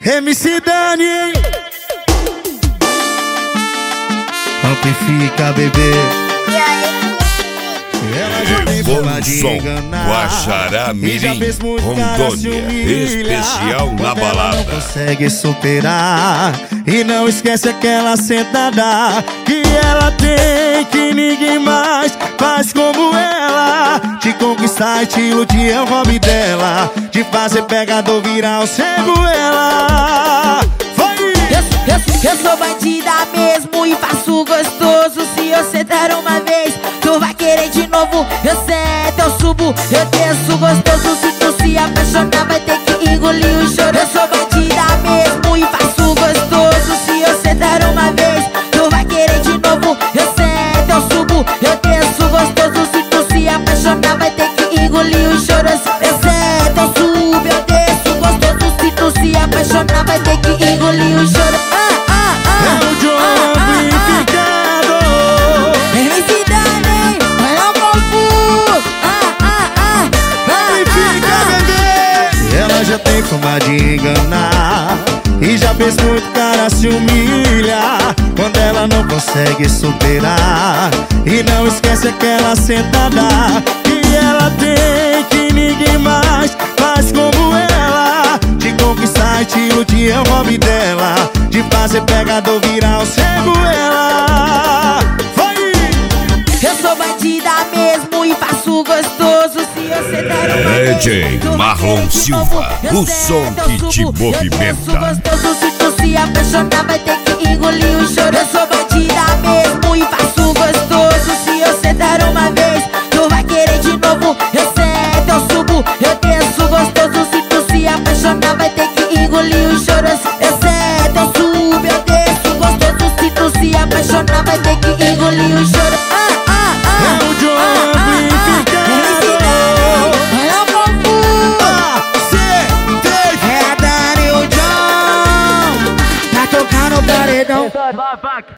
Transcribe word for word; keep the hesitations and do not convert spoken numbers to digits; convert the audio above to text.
M C Dani. Amplifica, bebê. Ela já tem forma de enganar, Guaxará Mirim, Rondônia, especial na balada. Não consegue superar e não esquece aquela sentada que ela tem, que ninguém mais faz como ela. De conquistar estilo de é o hobby dela, de fazer pegador virar o cego ela. Foi! Eu, eu, eu sou bandida mesmo e faço gostoso. Se eu sentar uma vez, tu vai querer de novo. Eu sento, eu subo, eu desço gostoso. Se tu se apaixonar, vai ter que engolir o choro. Eu sou bandida mesmo e faço gostoso. Se eu sentar uma vez, tu vai querer de novo. Eu sento, eu subo, eu desço gostoso. Se tu se apaixonar, vai ter que engolir o choro. Eu sento, eu subo, eu desço gostoso. Se tu se apaixonar, vai ter que engolir o choro. Ah, ah, ah, é o John Amplificado. M C Dani, olha o povo. Ah, ah, ah, Amplifica, bebê. Ela já tem forma de enganar e já fez muito cara se humilhar quando ela não consegue superar e não esquece aquela sentada que ela tem, que ninguém mais faz como ela. De conquistar estilo de é o hobby dela, de fazer pegador virar o cego ela. Foi! eu sou bandida mesmo e faço gostoso. Se eu sentar uma É, vez, Jay, tu vai Marlon querer de Silva, novo. Eu o sento, som eu que te subo, eu desço movimenta. gostoso. Se tu se apaixonar, vai ter que engolir o choro. Eu sou bandida mesmo e faço gostoso. Se eu sentar uma vez, tu vai querer de novo. Eu sento, eu subo, eu desço gostoso. Se tu se apaixonar, vai ter que engolir o choro. Eu sento, eu subo, eu desço gostoso. Se tu se apaixonar, vai ter que engolir o choro. Ah, ah, ah, É o John ah, ah, Amplificado. M C Dani, olha o povo. A, C, três. É a Dani e o John, tá tocando o paredão.